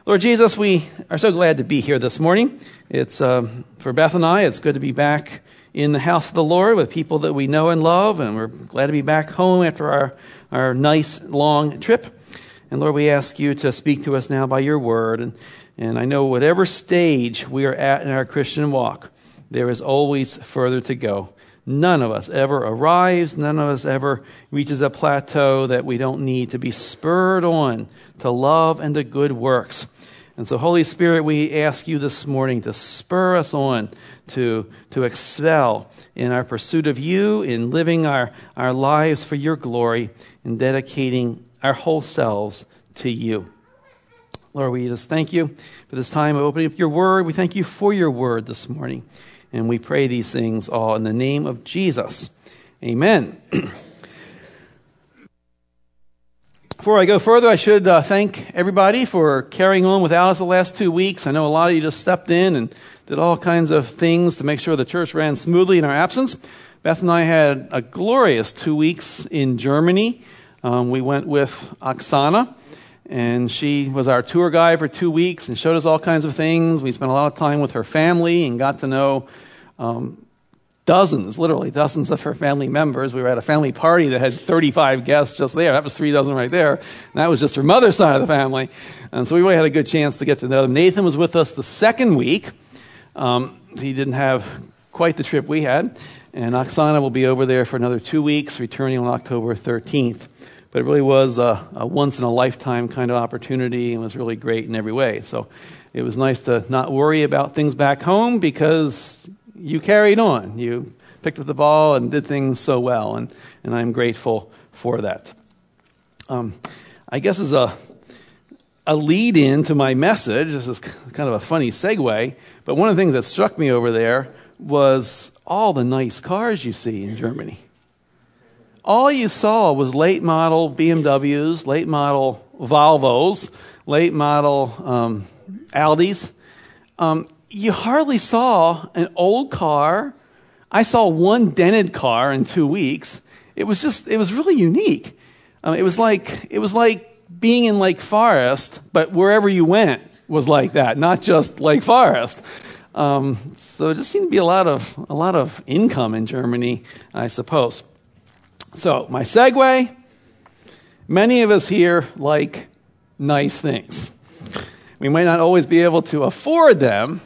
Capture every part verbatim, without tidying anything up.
Lord Jesus, we are so glad to be here this morning. It's um, for Beth and I, it's good to be back in the house of the Lord with people that we know and love, and we're glad to be back home after our, our nice, long trip. And Lord, we ask you to speak to us now by your word. And, and I know whatever stage we are at in our Christian walk, there is always further to go. None of us ever arrives. None of us ever reaches a plateau that we don't need to be spurred on to love and to good works. And so, Holy Spirit, we ask you this morning to spur us on to, to excel in our pursuit of you, in living our, our lives for your glory, in dedicating our whole selves to you. Lord, we just thank you for this time of opening up your word. We thank you for your word this morning. And we pray these things all in the name of Jesus. Amen. Before I go further, I should uh, thank everybody for carrying on without us the last two weeks. I know a lot of you just stepped in and did all kinds of things to make sure the church ran smoothly in our absence. Beth and I had a glorious two weeks in Germany. Um, we went with Oksana, and she was our tour guide for two weeks and showed us all kinds of things. We spent a lot of time with her family and got to know um, dozens, literally dozens of her family members. We were at a family party that had thirty-five guests just there. That was three dozen right there. And that was just her mother's side of the family. And so we really had a good chance to get to know them. Nathan was with us the second week. Um, he didn't have quite the trip we had. And Oksana will be over there for another two weeks, returning on October thirteenth. But it really was a, a once-in-a-lifetime kind of opportunity and was really great in every way. So it was nice to not worry about things back home because you carried on. You picked up the ball and did things so well, and, and I'm grateful for that. Um, I guess as a, a lead-in to my message, this is kind of a funny segue, but one of the things that struck me over there was all the nice cars you see in Germany. All you saw was late model B M Ws, late model Volvos, late model um, Audis. Um, you hardly saw an old car. I saw one dented car in two weeks. It was just, it was really unique. Um, it was like, it was like being in Lake Forest, but wherever you went was like that, not just Lake Forest. Um, so it just seemed to be a lot of, a lot of income in Germany, I suppose. So, my segue, many of us here like nice things. We might not always be able to afford them,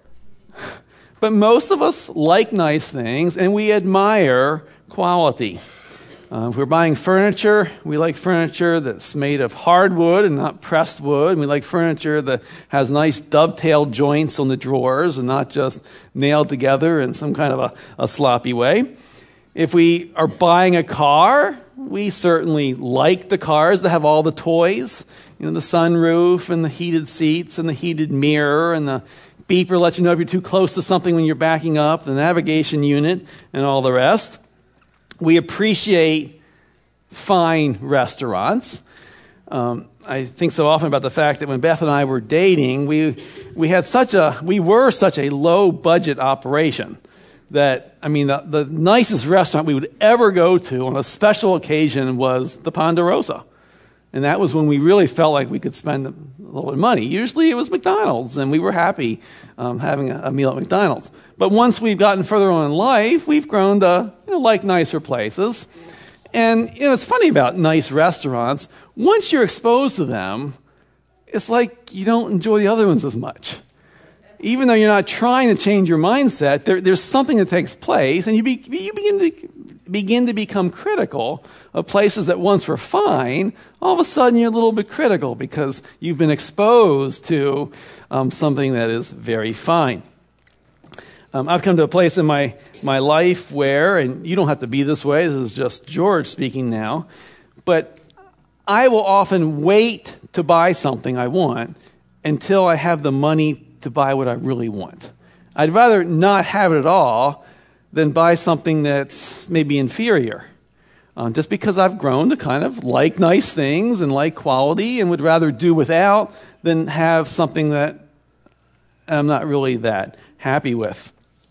but most of us like nice things, and we admire quality. Uh, if we're buying furniture, we like furniture that's made of hardwood and not pressed wood. We like furniture that has nice dovetail joints on the drawers and not just nailed together in some kind of a, a sloppy way. If we are buying a car, we certainly like the cars that have all the toys. You know, the sunroof and the heated seats and the heated mirror and the beeper lets you know if you're too close to something when you're backing up, the navigation unit and all the rest. We appreciate fine restaurants. Um, I think so often about the fact that when Beth and I were dating, we we had such a we were such a low budget operation. That, I mean, the, the nicest restaurant we would ever go to on a special occasion was the Ponderosa. And that was when we really felt like we could spend a little bit of money. Usually it was McDonald's, and we were happy um, having a, a meal at McDonald's. But once we've gotten further on in life, we've grown to you know, like nicer places. And you know, it's funny about nice restaurants. Once you're exposed to them, it's like you don't enjoy the other ones as much. Even though you're not trying to change your mindset, there, there's something that takes place, and you, be, you begin to begin to become critical of places that once were fine. All of a sudden, you're a little bit critical because you've been exposed to um, something that is very fine. Um, I've come to a place in my, my life where, and you don't have to be this way, this is just George speaking now, but I will often wait to buy something I want until I have the money to buy what I really want. I'd rather not have it at all than buy something that's maybe inferior. Um, just because I've grown to kind of like nice things and like quality and would rather do without than have something that I'm not really that happy with.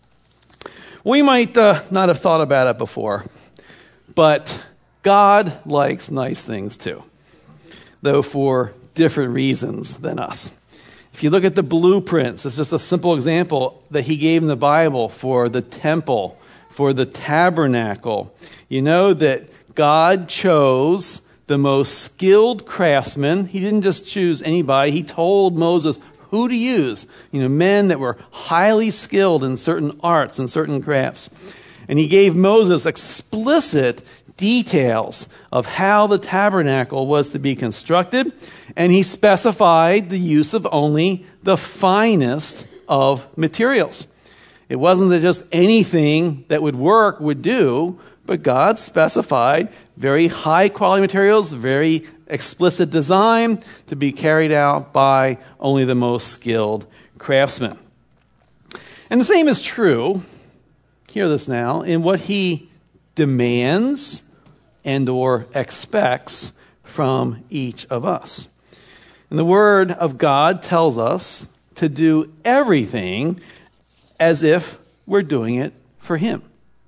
We might uh, not have thought about it before, but God likes nice things too, though for different reasons than us. If you look at the blueprints, it's just a simple example that he gave in the Bible for the temple, for the tabernacle. You know that God chose the most skilled craftsmen. He didn't just choose anybody. He told Moses who to use. You know, men that were highly skilled in certain arts and certain crafts. And he gave Moses explicit details of how the tabernacle was to be constructed, and he specified the use of only the finest of materials. It wasn't that just anything that would work would do, but God specified very high quality materials, very explicit design to be carried out by only the most skilled craftsmen. And the same is true, hear this now, in what he demands and or expects from each of us. And the Word of God tells us to do everything as if we're doing it for Him.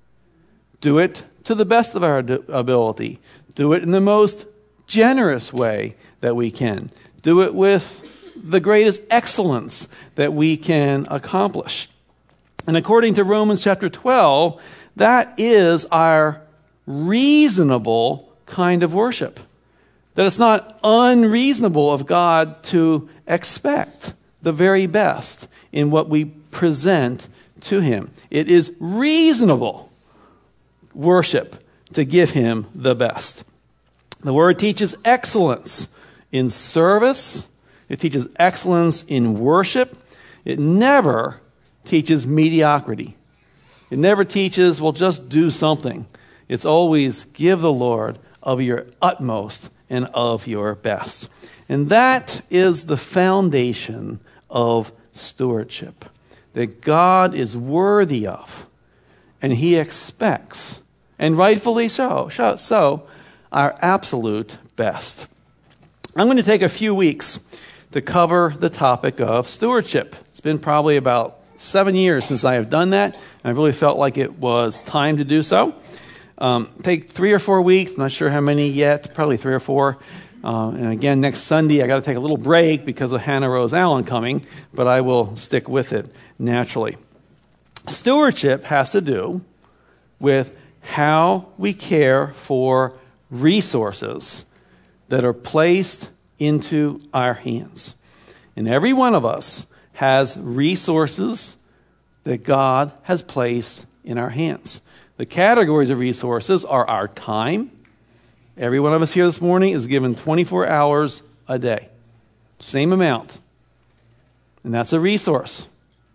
Do it to the best of our ability. Do it in the most generous way that we can. Do it with the greatest excellence that we can accomplish. And according to Romans chapter twelve, that is our reasonable kind of worship. That it's not unreasonable of God to expect the very best in what we present to Him. It is reasonable worship to give Him the best. The Word teaches excellence in service. It teaches excellence in worship. It never teaches mediocrity. It never teaches, well, just do something. It's always give the Lord of your utmost and of your best. And that is the foundation of stewardship, that God is worthy of, and He expects, and rightfully so, so, our absolute best. I'm going to take a few weeks to cover the topic of stewardship. It's been probably about seven years since I have done that, and I really felt like it was time to do so. Um, take three or four weeks, I'm not sure how many yet, probably three or four. Uh, and again, next Sunday, I got to take a little break because of Hannah Rose Allen coming, but I will stick with it naturally. Stewardship has to do with how we care for resources that are placed into our hands. And every one of us has resources that God has placed in our hands. The categories of resources are our time. Every one of us here this morning is given twenty-four hours a day. Same amount. And that's a resource.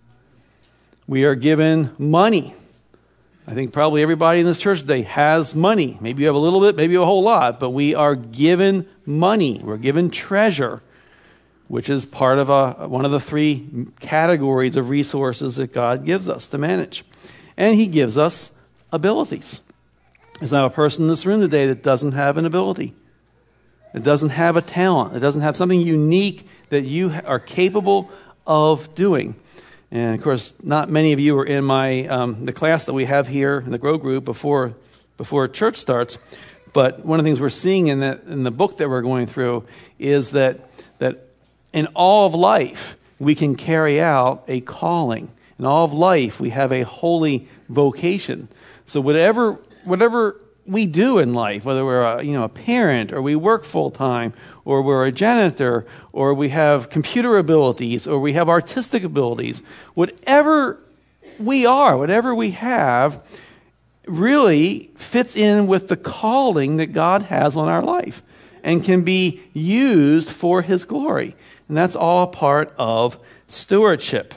We are given money. I think probably everybody in this church today has money. Maybe you have a little bit, maybe a whole lot, but we are given money. We're given treasure, which is part of a, one of the three categories of resources that God gives us to manage. And He gives us abilities. There's not a person in this room today that doesn't have an ability. It doesn't have a talent. It doesn't have something unique that you are capable of doing. And of course, not many of you are in my um, the class that we have here in the Grow Group before before church starts. But one of the things we're seeing in that in the book that we're going through is that that in all of life we can carry out a calling. In all of life we have a holy vocation. So whatever whatever we do in life, whether we're a, you know a parent or we work full time or we're a janitor or we have computer abilities or we have artistic abilities, whatever we are, whatever we have, really fits in with the calling that God has on our life and can be used for His glory. And that's all part of stewardship.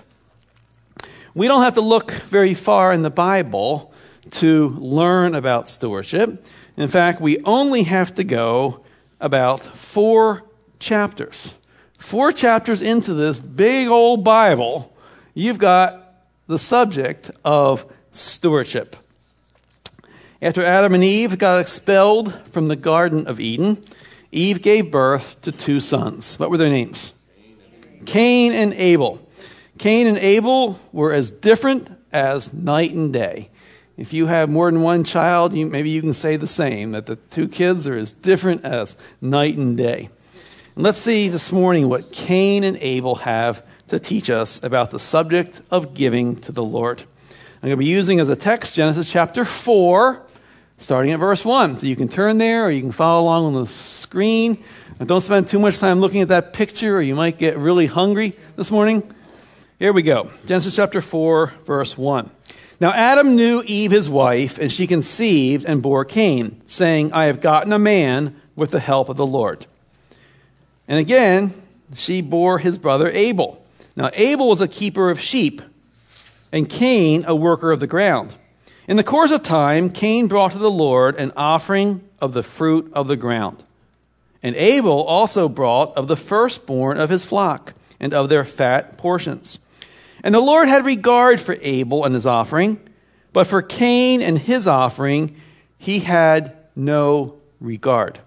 We don't have to look very far in the Bible to learn about stewardship. In fact, we only have to go about four chapters. Four chapters into this big old Bible, you've got the subject of stewardship. After Adam and Eve got expelled from the Garden of Eden, Eve gave birth to two sons. What were their names? Cain and Abel. Cain and Abel were as different as night and day. If you have more than one child, you, maybe you can say the same, that the two kids are as different as night and day. And let's see this morning what Cain and Abel have to teach us about the subject of giving to the Lord. I'm going to be using as a text Genesis chapter four, starting at verse one. So you can turn there or you can follow along on the screen. And don't spend too much time looking at that picture or you might get really hungry this morning. Here we go. Genesis chapter four, verse one. Now Adam knew Eve his wife, and she conceived and bore Cain, saying, I have gotten a man with the help of the Lord. And again, she bore his brother Abel. Now Abel was a keeper of sheep, and Cain a worker of the ground. In the course of time, Cain brought to the Lord an offering of the fruit of the ground. And Abel also brought of the firstborn of his flock, and of their fat portions. And the Lord had regard for Abel and his offering, but for Cain and his offering he had no regard.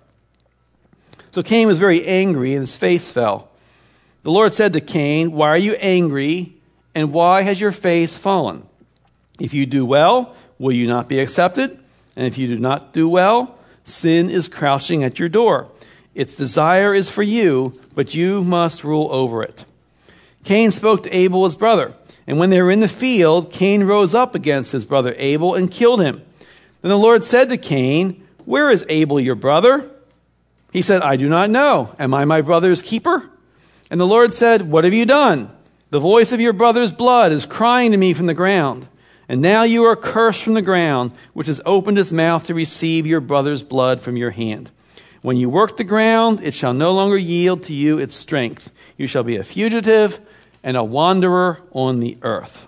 So Cain was very angry, and his face fell. The Lord said to Cain, why are you angry, and why has your face fallen? If you do well, will you not be accepted? And if you do not do well, sin is crouching at your door. Its desire is for you, but you must rule over it. Cain spoke to Abel his brother, and when they were in the field, Cain rose up against his brother Abel and killed him. Then the Lord said to Cain, where is Abel your brother? He said, I do not know. Am I my brother's keeper? And the Lord said, what have you done? The voice of your brother's blood is crying to me from the ground. And now you are cursed from the ground, which has opened its mouth to receive your brother's blood from your hand. When you work the ground, it shall no longer yield to you its strength. You shall be a fugitive and a wanderer on the earth.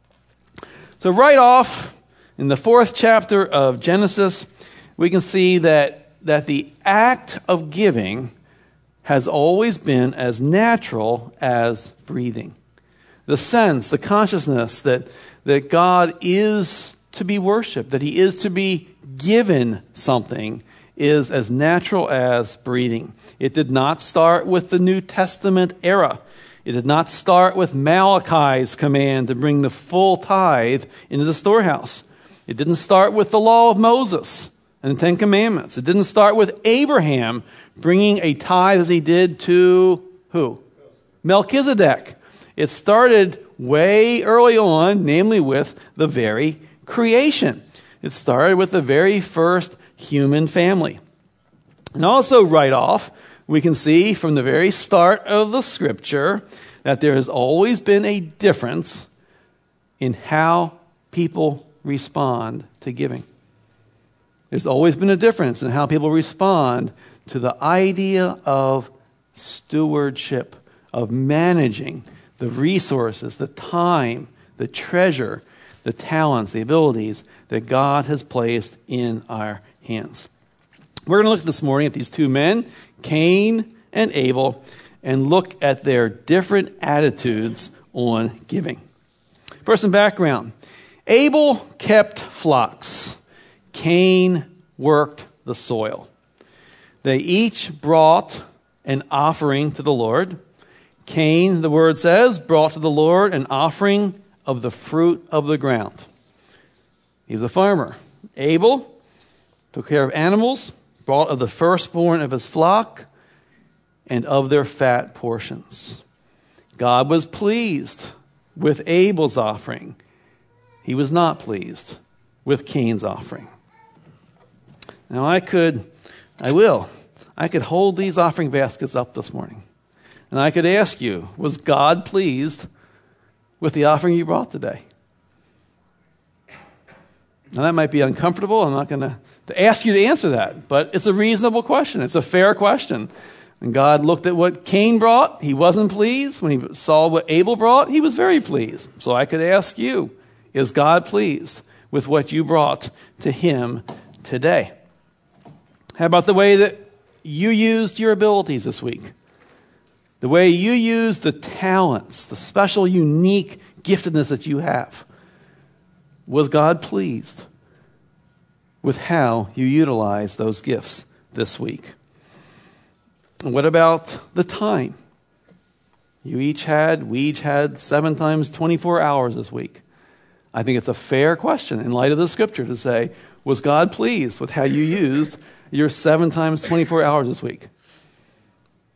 So right off in the fourth chapter of Genesis, we can see that, that the act of giving has always been as natural as breathing. The sense, the consciousness that, that God is to be worshiped, that he is to be given something, is as natural as breathing. It did not start with the New Testament era. It did not start with Malachi's command to bring the full tithe into the storehouse. It didn't start with the law of Moses and the Ten Commandments. It didn't start with Abraham bringing a tithe as he did to who? Melchizedek. It started way early on, namely with the very creation. It started with the very first human family. And also right off, we can see from the very start of the scripture that there has always been a difference in how people respond to giving. There's always been a difference in how people respond to the idea of stewardship, of managing the resources, the time, the treasure, the talents, the abilities that God has placed in our hands. We're going to look this morning at these two men, Cain and Abel, and look at their different attitudes on giving. First, some background. Abel kept flocks. Cain worked the soil. They each brought an offering to the Lord. Cain, the word says, brought to the Lord an offering of the fruit of the ground. He was a farmer. Abel took care of animals, brought of the firstborn of his flock, and of their fat portions. God was pleased with Abel's offering. He was not pleased with Cain's offering. Now I could, I will, I could hold these offering baskets up this morning. And I could ask you, was God pleased with the offering you brought today? Now that might be uncomfortable. I'm not going to to ask you to answer that, but it's a reasonable question. It's a fair question. And God looked at what Cain brought. He wasn't pleased. When he saw what Abel brought, he was very pleased. So I could ask you, is God pleased with what you brought to him today? How about the way that you used your abilities this week? The way you used the talents, the special, unique giftedness that you have. Was God pleased with how you utilize those gifts this week? And what about the time? You each had, we each had seven times twenty-four hours this week. I think it's a fair question in light of the scripture to say, was God pleased with how you used your seven times twenty-four hours this week?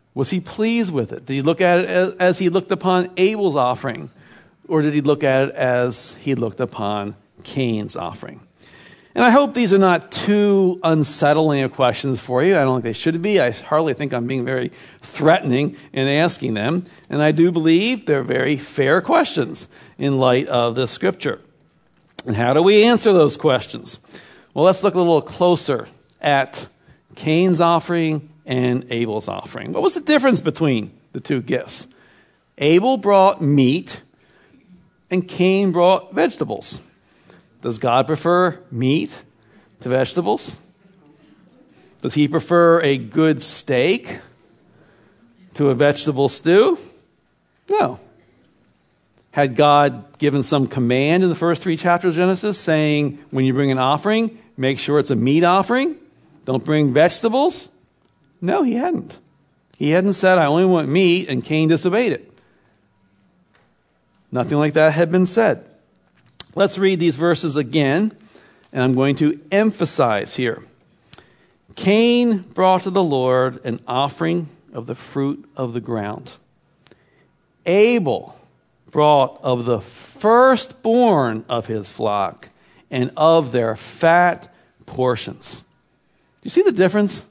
Was he pleased with it? Did he look at it as, as he looked upon Abel's offering? Or did he look at it as he looked upon Cain's offering? And I hope these are not too unsettling of questions for you. I don't think they should be. I hardly think I'm being very threatening in asking them. And I do believe they're very fair questions in light of this scripture. And how do we answer those questions? Well, let's look a little closer at Cain's offering and Abel's offering. What was the difference between the two gifts? Abel brought meat and Cain brought vegetables. Does God prefer meat to vegetables? Does he prefer a good steak to a vegetable stew? No. Had God given some command in the first three chapters of Genesis saying, when you bring an offering, make sure it's a meat offering? Don't bring vegetables? No, he hadn't. He hadn't said, I only want meat, and Cain disobeyed it. Nothing like that had been said. Let's read these verses again, and I'm going to emphasize here. Cain brought to the Lord an offering of the fruit of the ground. Abel brought of the firstborn of his flock and of their fat portions. Do you see the difference?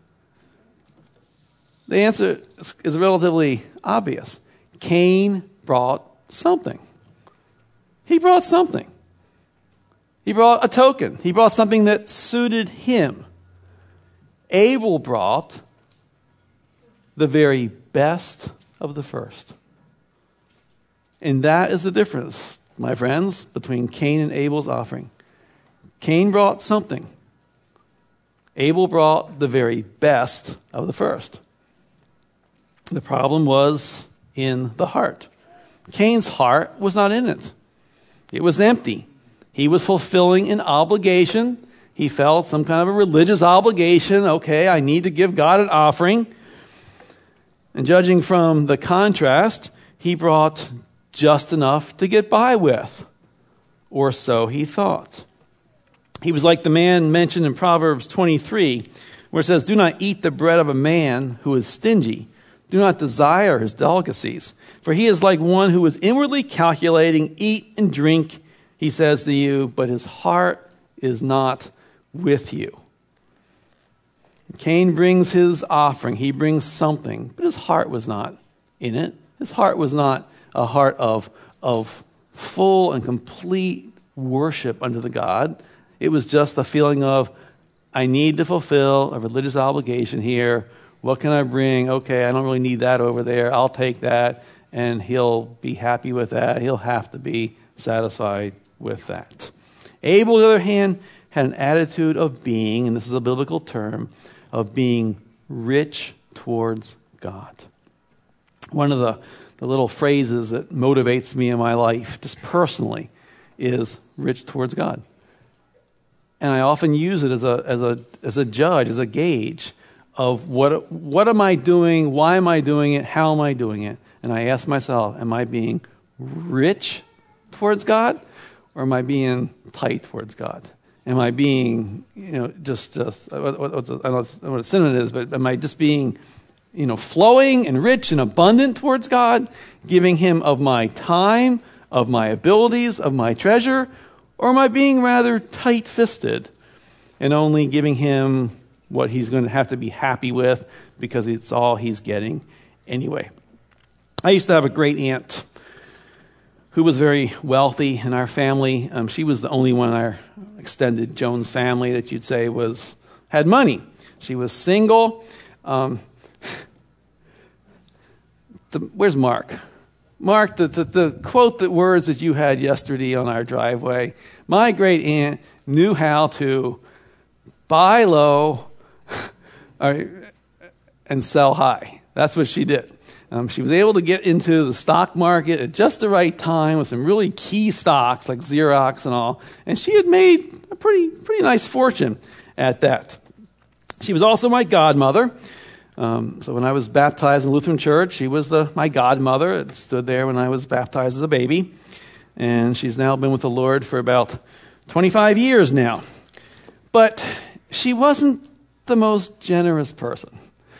The answer is relatively obvious. Cain brought something. He brought something. He brought a token. He brought something that suited him. Abel brought the very best of the first. And that is the difference, my friends, between Cain and Abel's offering. Cain brought something. Abel brought the very best of the first. The problem was in the heart. Cain's heart was not in it. It was empty. He was fulfilling an obligation. He felt some kind of a religious obligation. Okay, I need to give God an offering. And judging from the contrast, he brought just enough to get by with. Or so he thought. He was like the man mentioned in Proverbs twenty-three, where it says, do not eat the bread of a man who is stingy. Do not desire his delicacies. For he is like one who is inwardly calculating, eat and drink, he says to you, but his heart is not with you. Cain brings his offering. He brings something, but his heart was not in it. His heart was not a heart of, of full and complete worship unto the God. It was just a feeling of, I need to fulfill a religious obligation here. What can I bring? Okay, I don't really need that over there. I'll take that, and he'll be happy with that. He'll have to be satisfied with that. Abel, on the other hand, had an attitude of being, and this is a biblical term, of being rich towards God. One of the, the little phrases that motivates me in my life, just personally, is rich towards God. And I often use it as a as a as a judge, as a gauge of what what am I doing, why am I doing it, how am I doing it? And I ask myself, am I being rich towards God, or am I being tight towards God? Am I being, you know, just, just what, what's a, I don't know what a synonym is, but am I just being, you know, flowing and rich and abundant towards God, giving him of my time, of my abilities, of my treasure, or am I being rather tight-fisted and only giving him what he's going to have to be happy with because it's all he's getting anyway? I used to have a great aunt who was very wealthy in our family. Um, she was the only one in our extended Jones family that you'd say was had money. She was single. Um, the, where's Mark? Mark, the, the, the quote the words that you had yesterday on our driveway. My great aunt knew how to buy low and sell high. That's what she did. Um, she was able to get into the stock market at just the right time with some really key stocks like Xerox and all. And she had made a pretty pretty nice fortune at that. She was also my godmother. Um, so when I was baptized in the Lutheran Church, she was the my godmother. It stood there when I was baptized as a baby. And she's now been with the Lord for about twenty-five years now. But she wasn't the most generous person.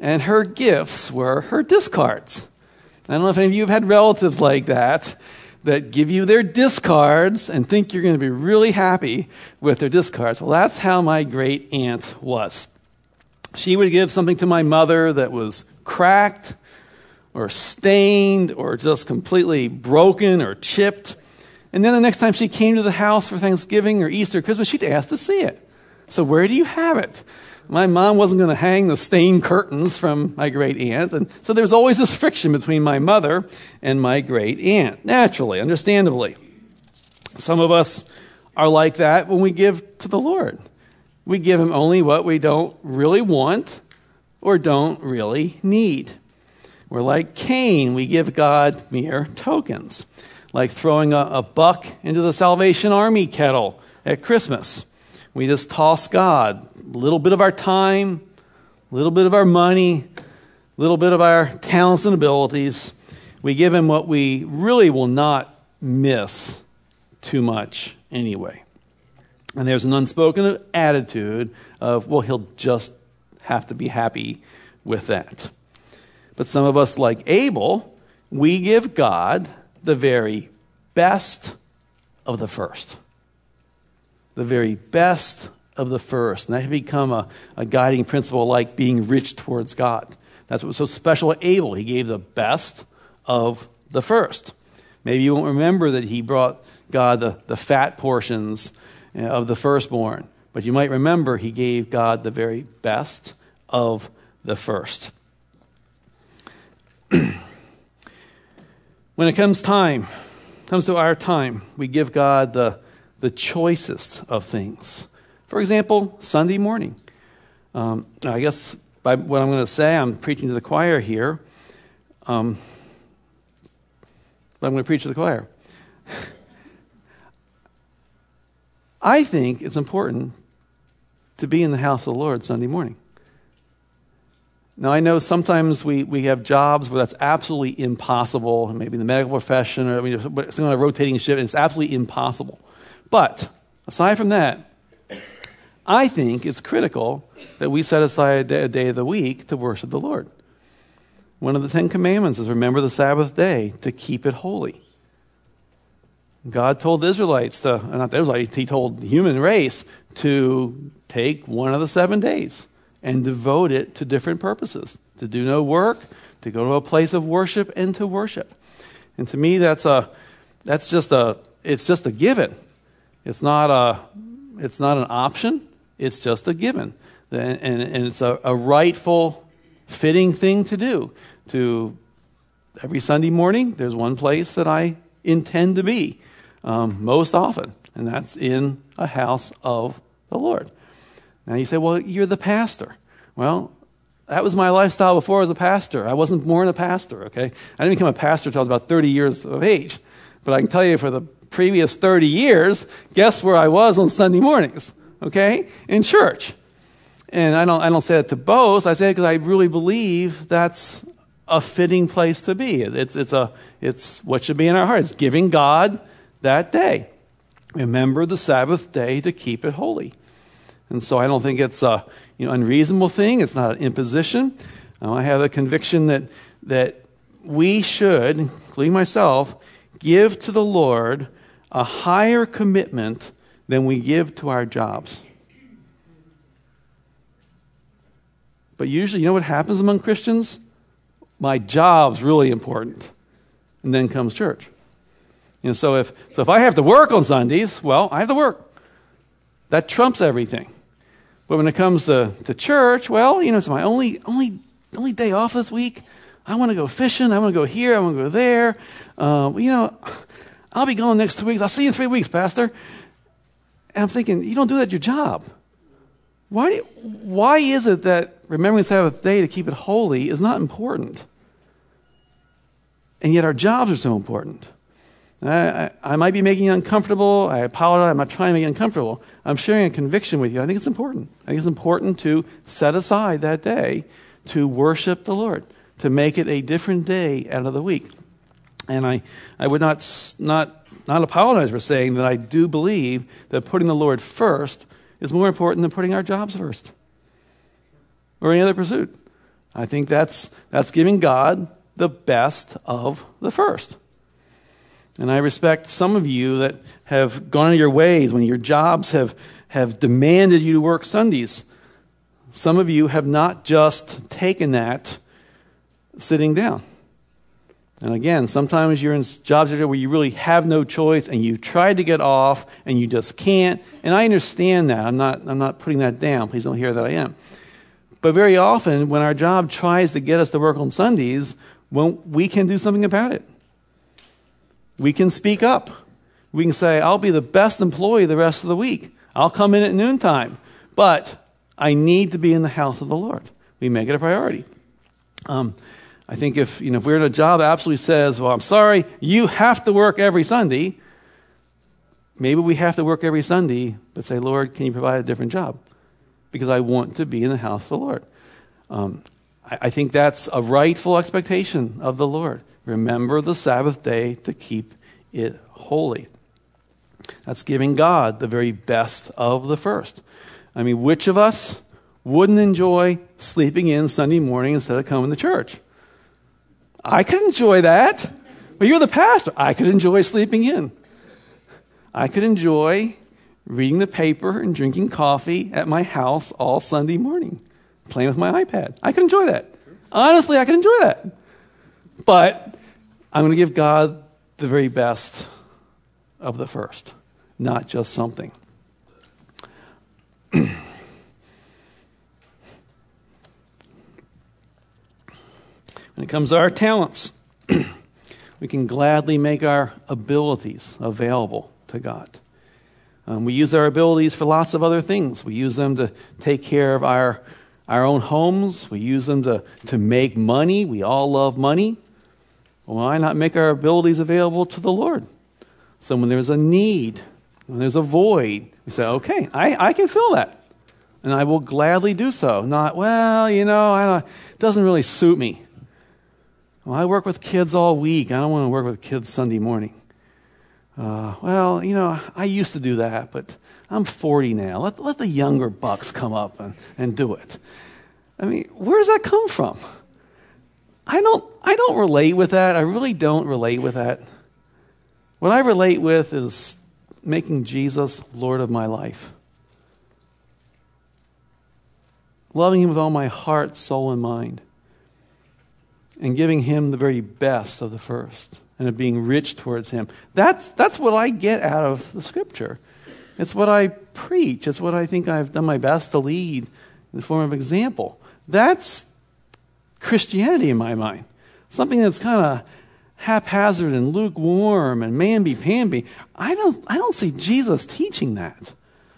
and her gifts were her discards. I don't know if any of you have had relatives like that, that give you their discards and think you're going to be really happy with their discards. Well, that's how my great aunt was. She would give something to my mother that was cracked or stained or just completely broken or chipped. And then the next time she came to the house for Thanksgiving or Easter or Christmas, she'd ask to see it. So where do you have it? My mom wasn't going to hang the stained curtains from my great aunt. And so there was always this friction between my mother and my great aunt, naturally, understandably. Some of us are like that when we give to the Lord. We give him only what we don't really want or don't really need. We're like Cain. We give God mere tokens, like throwing a, a buck into the Salvation Army kettle at Christmas. We just toss God a little bit of our time, a little bit of our money, a little bit of our talents and abilities. We give him what we really will not miss too much anyway. And there's an unspoken attitude of, well, he'll just have to be happy with that. But some of us, like Abel, we give God the very best of the first. The very best of the first. And that can become a, a guiding principle like being rich towards God. That's what was so special at Abel. He gave the best of the first. Maybe you won't remember that he brought God the, the fat portions of the firstborn. But you might remember he gave God the very best of the first. When it comes time, comes to our time, we give God the, the choicest of things. For example, Sunday morning. Um, I guess by what I'm going to say, I'm preaching to the choir here. Um, but I'm going to preach to the choir. I think it's important to be in the house of the Lord Sunday morning. Now, I know sometimes we, we have jobs where that's absolutely impossible, maybe in the medical profession or I mean, it's on a rotating shift, and it's absolutely impossible. But aside from that, I think it's critical that we set aside a day, a day of the week to worship the Lord. One of the Ten Commandments is remember the Sabbath day to keep it holy. God told the Israelites, to, not the Israelites, he told the human race to take one of the seven days and devote it to different purposes, to do no work, to go to a place of worship, and to worship. And to me, that's a, that's just a, it's just a given. It's not a, it's not an option. It's just a given, and, and, and it's a, a rightful, fitting thing to do. To every Sunday morning, there's one place that I intend to be um, most often, and that's in a house of the Lord. Now you say, well, you're the pastor. Well, that was my lifestyle before I was a pastor. I wasn't born a pastor, okay? I didn't become a pastor until I was about thirty years of age. But I can tell you for the previous thirty years, guess where I was on Sunday mornings, okay? In church. And I don't I don't say that to boast. I say it because I really believe that's a fitting place to be. It's, it's, a, it's what should be in our heart. It's giving God that day. Remember the Sabbath day to keep it holy. And so I don't think it's a you know unreasonable thing. It's not an imposition. Uh, I have a conviction that that we should, including myself, give to the Lord a higher commitment than we give to our jobs. But usually, you know what happens among Christians? My job's really important. And then comes church. You know, so if so if I have to work on Sundays, well, I have to work. That trumps everything. But when it comes to, to church, well, you know, it's my only only only day off this week. I want to go fishing. I want to go here. I want to go there. Um, you know, I'll be going next two weeks. I'll see you in three weeks, Pastor. And I'm thinking, you don't do that at your job. Why, do you, why is it that remembering the Sabbath day to keep it holy is not important? And yet our jobs are so important. I, I, I might be making you uncomfortable. I apologize. I'm not trying to make you uncomfortable. I'm sharing a conviction with you. I think it's important. I think it's important to set aside that day to worship the Lord, to make it a different day out of the week. And I, I would not, not, not apologize for saying that I do believe that putting the Lord first is more important than putting our jobs first or any other pursuit. I think that's that's giving God the best of the first. And I respect some of you that have gone your ways when your jobs have, have demanded you to work Sundays. Some of you have not just taken that sitting down. And again, sometimes you're in jobs where you really have no choice and you tried to get off and you just can't. And I understand that. I'm not, I'm not putting that down. Please don't hear that I am. But very often when our job tries to get us to work on Sundays, well, we can do something about it. We can speak up. We can say, I'll be the best employee the rest of the week. I'll come in at noontime. But I need to be in the house of the Lord. We make it a priority. Um, I think if, you know, if we're in a job that absolutely says, well, I'm sorry, you have to work every Sunday, maybe we have to work every Sunday, but say, Lord, can you provide a different job? Because I want to be in the house of the Lord. Um, I, I think that's a rightful expectation of the Lord. Remember the Sabbath day to keep it holy. That's giving God the very best of the first. I mean, which of us wouldn't enjoy sleeping in Sunday morning instead of coming to church? I could enjoy that. But you're the pastor. I could enjoy sleeping in. I could enjoy reading the paper and drinking coffee at my house all Sunday morning, playing with my iPad. I could enjoy that. Honestly, I could enjoy that. But I'm going to give God the very best of the first, not just something. When it comes to our talents, we can gladly make our abilities available to God. Um, we use our abilities for lots of other things. We use them to take care of our, our own homes. We use them to, to make money. We all love money. Well, why not make our abilities available to the Lord? So when there's a need, when there's a void, we say, okay, I, I can fill that. And I will gladly do so. Not, well, you know, I don't, it doesn't really suit me. Well, I work with kids all week. I don't want to work with kids Sunday morning. Uh, well, you know, I used to do that, but I'm forty now. Let, let the younger bucks come up and, and do it. I mean, where does that come from? I don't, I don't relate with that. I really don't relate with that. What I relate with is making Jesus Lord of my life. Loving him with all my heart, soul, and mind. And giving him the very best of the first. And of being rich towards him. That's, that's what I get out of the scripture. It's what I preach. It's what I think I've done my best to lead in the form of example. That's Christianity in my mind. Something that's kind of haphazard and lukewarm and mamby-pamby. I don't, I don't see Jesus teaching that.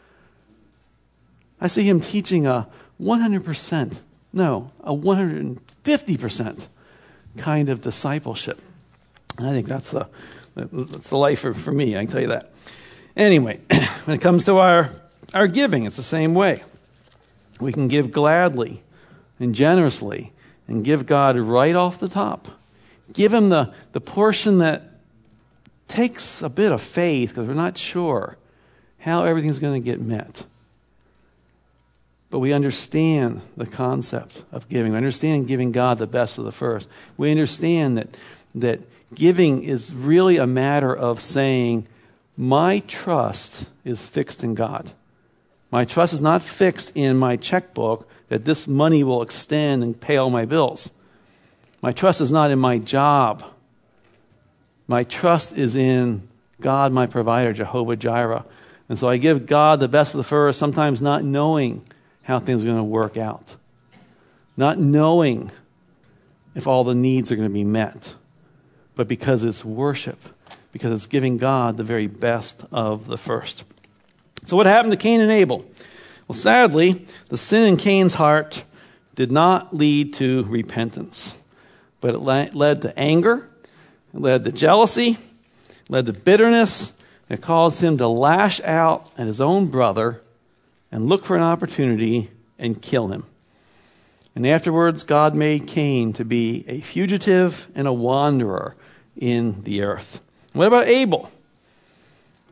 I see him teaching a one hundred percent, no, a one hundred fifty percent kind of discipleship. And I think that's the, that's the life for, for me, I can tell you that. Anyway, when it comes to our, our giving, it's the same way. We can give gladly and generously and give God right off the top. Give him the, the portion that takes a bit of faith because we're not sure how everything's going to get met. But we understand the concept of giving. We understand giving God the best of the first. We understand that, that giving is really a matter of saying, my trust is fixed in God. My trust is not fixed in my checkbook that this money will extend and pay all my bills. My trust is not in my job. My trust is in God, my provider, Jehovah Jireh. And so I give God the best of the first, sometimes not knowing how things are going to work out. Not knowing if all the needs are going to be met. But because it's worship. Because it's giving God the very best of the first. So what happened to Cain and Abel? Well, sadly, the sin in Cain's heart did not lead to repentance. But it led to anger. It led to jealousy. It led to bitterness. It caused him to lash out at his own brother and look for an opportunity and kill him. And afterwards, God made Cain to be a fugitive and a wanderer in the earth. What about Abel?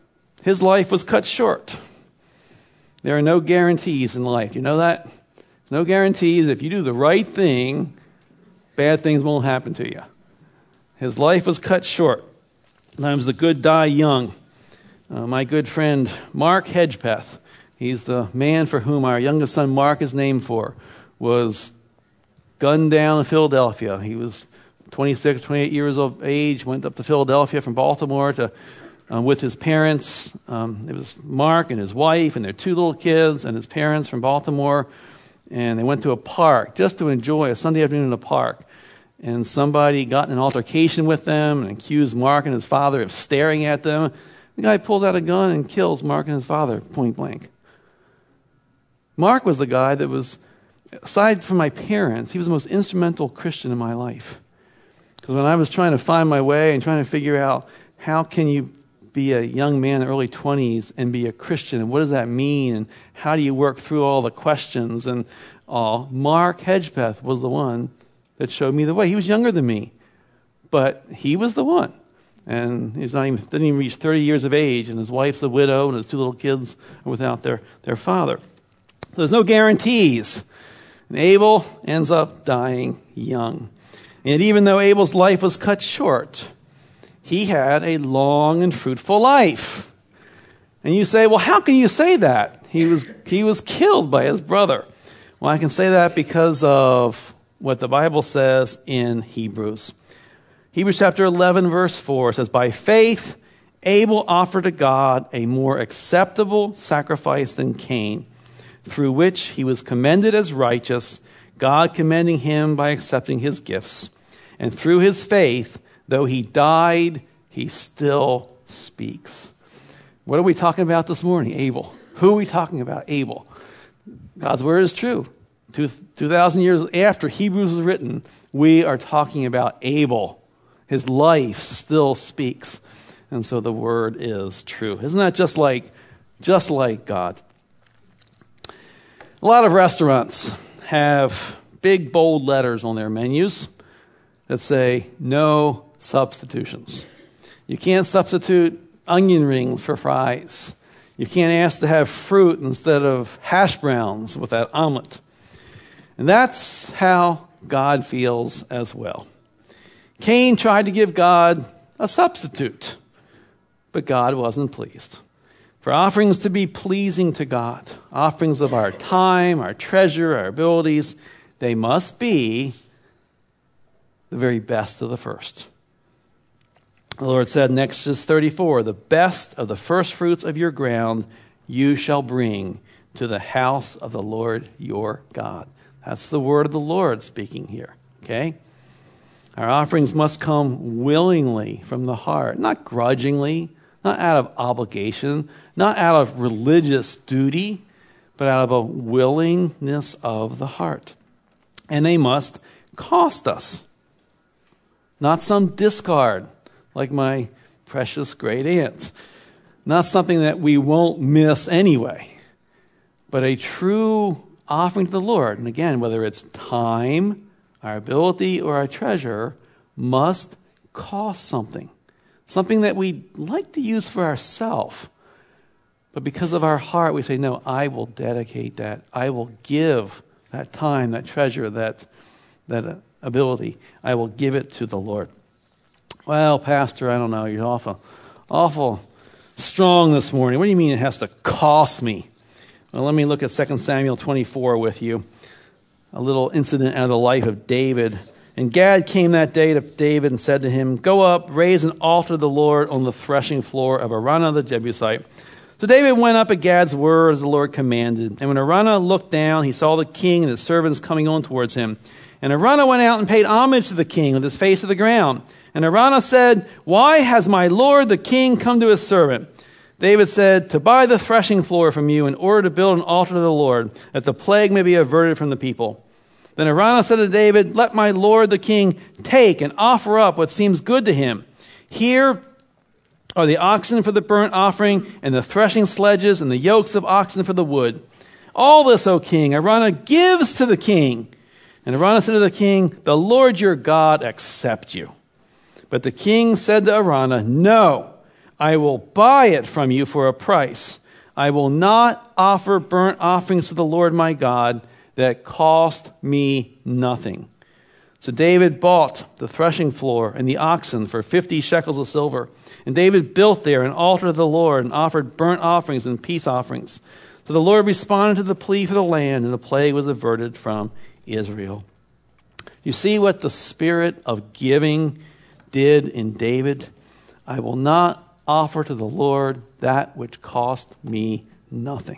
His life was cut short. There are no guarantees in life. You know that? It's no guarantees. If you do the right thing, bad things won't happen to you. His life was cut short. Sometimes the good die young. Uh, my good friend Mark Hedgepeth, he's the man for whom our youngest son Mark is named for, was gunned down in Philadelphia. He was twenty-six, twenty-eight years of age, went up to Philadelphia from Baltimore to um, with his parents. Um, it was Mark and his wife and their two little kids and his parents from Baltimore. And they went to a park just to enjoy a Sunday afternoon in a park. And somebody got in an altercation with them and accused Mark and his father of staring at them. The guy pulls out a gun and kills Mark and his father point blank. Mark was the guy that was, aside from my parents, he was the most instrumental Christian in my life. Because when I was trying to find my way and trying to figure out how can you be a young man in the early twenties and be a Christian, and what does that mean, and how do you work through all the questions and all, Mark Hedgepeth was the one that showed me the way. He was younger than me, but he was the one. And he's not even, didn't even reach thirty years of age, and his wife's a widow, and his two little kids are without their, their father. So there's no guarantees. And Abel ends up dying young. And even though Abel's life was cut short, he had a long and fruitful life. And you say, well, how can you say that? He was, he was killed by his brother. Well, I can say that because of what the Bible says in Hebrews. Hebrews chapter eleven, verse four says, by faith, Abel offered to God a more acceptable sacrifice than Cain, through which he was commended as righteous, God commending him by accepting his gifts. And through his faith, though he died, he still speaks. What are we talking about this morning? Abel. Who are we talking about? Abel. God's word is true. Two, two thousand years after Hebrews was written, we are talking about Abel. His life still speaks. And so the word is true. Isn't that just like, just like God? A lot of restaurants have big, bold letters on their menus that say, no substitutions. You can't substitute onion rings for fries. You can't ask to have fruit instead of hash browns with that omelet. And that's how God feels as well. Cain tried to give God a substitute, but God wasn't pleased. For offerings to be pleasing to God, offerings of our time, our treasure, our abilities, they must be the very best of the first. The Lord said in Exodus thirty-four, the best of the first fruits of your ground you shall bring to the house of the Lord your God. That's the word of the Lord speaking here, okay? Our offerings must come willingly from the heart, not grudgingly, not out of obligation, not out of religious duty, but out of a willingness of the heart. And they must cost us, not some discard like my precious great aunt, not something that we won't miss anyway, but a true offering to the Lord. And again, whether it's time, our ability, or our treasure, must cost something. Something that we like to use for ourselves. But because of our heart, we say, no, I will dedicate that. I will give that time, that treasure, that, that ability. I will give it to the Lord. Well, Pastor, I don't know. You're awful, awful strong this morning. What do you mean it has to cost me? Well, let me look at Second Samuel twenty-four with you. A little incident out of the life of David. And Gad came that day to David and said to him, go up, raise an altar to the Lord on the threshing floor of Araunah the Jebusite. So David went up at Gad's word as the Lord commanded. And when Araunah looked down, he saw the king and his servants coming on towards him. And Araunah went out and paid homage to the king with his face to the ground. And Araunah said, why has my lord the king come to his servant? David said, to buy the threshing floor from you in order to build an altar to the Lord, that the plague may be averted from the people. Then Araunah said to David, let my lord the king take and offer up what seems good to him. Here are the oxen for the burnt offering, and the threshing sledges, and the yokes of oxen for the wood. All this, O king, Araunah gives to the king. And Araunah said to the king, the Lord your God accept you. But the king said to Araunah, no, I will buy it from you for a price. I will not offer burnt offerings to the Lord my God, that cost me nothing. So David bought the threshing floor and the oxen for fifty shekels of silver. And David built there an altar to the Lord and offered burnt offerings and peace offerings. So the Lord responded to the plea for the land, and the plague was averted from Israel. You see what the spirit of giving did in David? I will not offer to the Lord that which cost me nothing.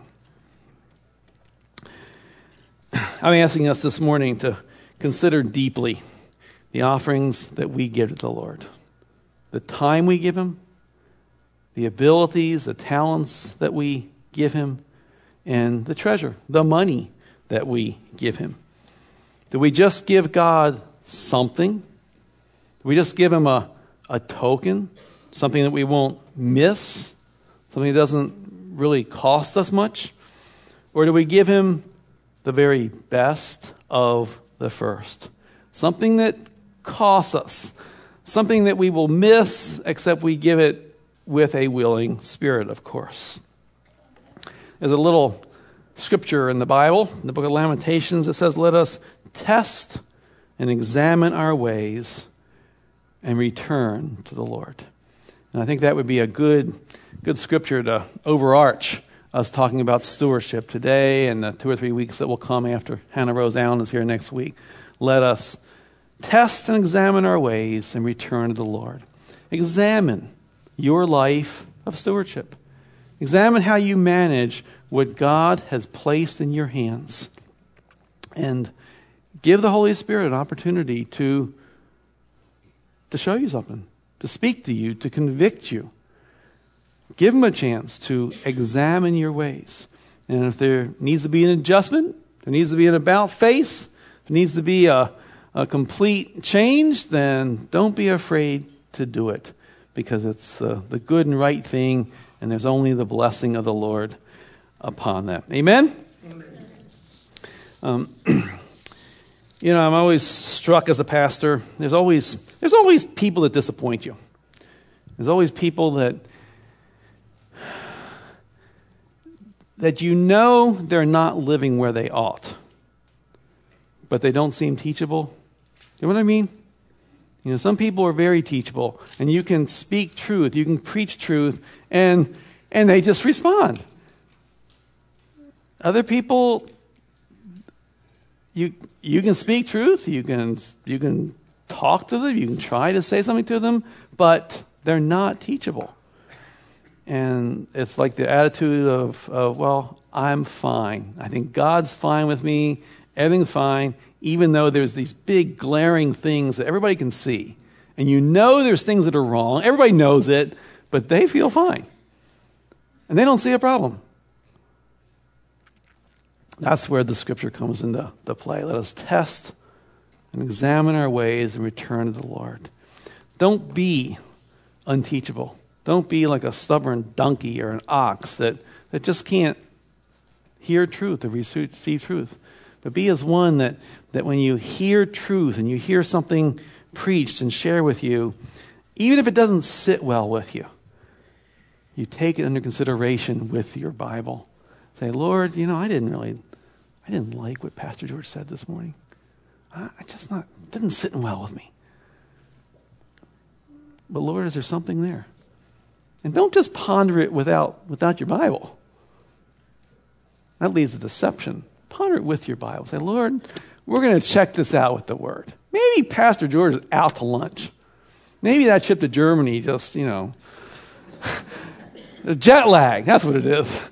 I'm asking us this morning to consider deeply the offerings that we give to the Lord. The time we give him, the abilities, the talents that we give him, and the treasure, the money that we give him. Do we just give God something? Do we just give him a, a token, something that we won't miss, something that doesn't really cost us much? Or do we give him the very best of the first? Something that costs us, something that we will miss, except we give it with a willing spirit, of course. There's a little scripture in the Bible, in the book of Lamentations, that says, let us test and examine our ways and return to the Lord. And I think that would be a good, good scripture to overarch us talking about stewardship today and the two or three weeks that will come after Hannah Rose Allen is here next week. Let us test and examine our ways and return to the Lord. Examine your life of stewardship. Examine how you manage what God has placed in your hands. And give the Holy Spirit an opportunity to, to show you something, to speak to you, to convict you. Give him a chance to examine your ways. And if there needs to be an adjustment, there needs to be an about face, there needs to be a, a complete change, then don't be afraid to do it, because it's uh, the good and right thing, and there's only the blessing of the Lord upon that. Amen? Amen. Um, you know, I'm always struck as a pastor. There's always there's always people that disappoint you. There's always people that that you know they're not living where they ought, but they don't seem teachable. You know what I mean? You know, some people are very teachable, and you can speak truth, you can preach truth, and and they just respond. Other people, you you can speak truth, you can you can talk to them, you can try to say something to them, but they're not teachable. And it's like the attitude of, of, well, I'm fine. I think God's fine with me. Everything's fine, even though there's these big glaring things that everybody can see. And you know there's things that are wrong. Everybody knows it, but they feel fine. And they don't see a problem. That's where the scripture comes into the play. Let us test and examine our ways and return to the Lord. Don't be unteachable. Don't be like a stubborn donkey or an ox that, that just can't hear truth or receive truth. But be as one that, that when you hear truth and you hear something preached and shared with you, even if it doesn't sit well with you, you take it under consideration with your Bible. Say, Lord, you know, I didn't really, I didn't like what Pastor George said this morning. I, I just not, it didn't sit well with me. But Lord, is there something there? And don't just ponder it without, without your Bible. That leads to deception. Ponder it with your Bible. Say, Lord, we're going to check this out with the Word. Maybe Pastor George is out to lunch. Maybe that trip to Germany just, you know, jet lag. That's what it is.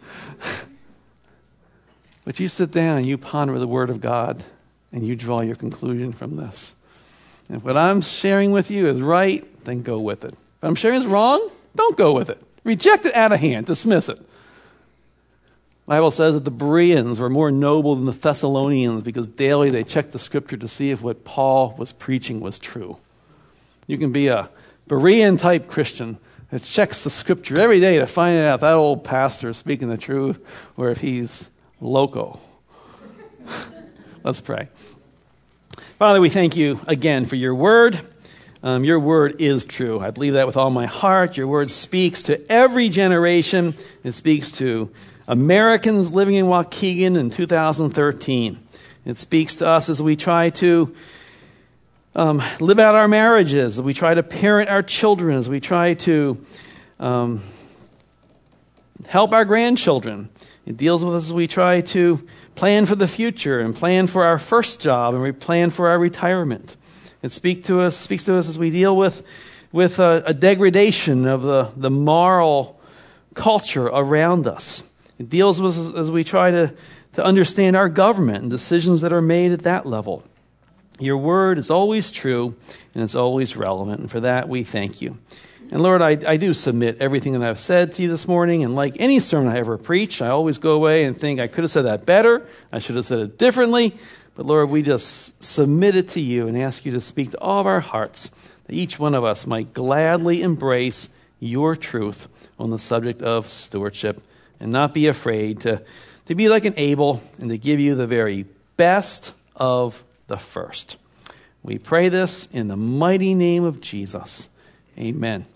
But you sit down and you ponder the Word of God and you draw your conclusion from this. And if what I'm sharing with you is right, then go with it. If I'm sharing is wrong, don't go with it. Reject it out of hand. Dismiss it. The Bible says that the Bereans were more noble than the Thessalonians because daily they checked the scripture to see if what Paul was preaching was true. You can be a Berean type Christian that checks the scripture every day to find out if that old pastor is speaking the truth or if he's loco. Let's pray. Father, we thank you again for your word. Um, your word is true. I believe that with all my heart. Your word speaks to every generation. It speaks to Americans living in Waukegan in two thousand thirteen. It speaks to us as we try to um, live out our marriages, as we try to parent our children, as we try to um, help our grandchildren. It deals with us as we try to plan for the future and plan for our first job and we plan for our retirement. It speak to us, speaks to us as we deal with, with a, a degradation of the, the moral culture around us. It deals with us as we try to, to understand our government and decisions that are made at that level. Your word is always true and it's always relevant, and for that we thank you. And Lord, I, I do submit everything that I've said to you this morning, and like any sermon I ever preach, I always go away and think I could have said that better, I should have said it differently, but Lord, we just submit it to you and ask you to speak to all of our hearts, that each one of us might gladly embrace your truth on the subject of stewardship and not be afraid to, to be like an Abel and to give you the very best of the first. We pray this in the mighty name of Jesus. Amen.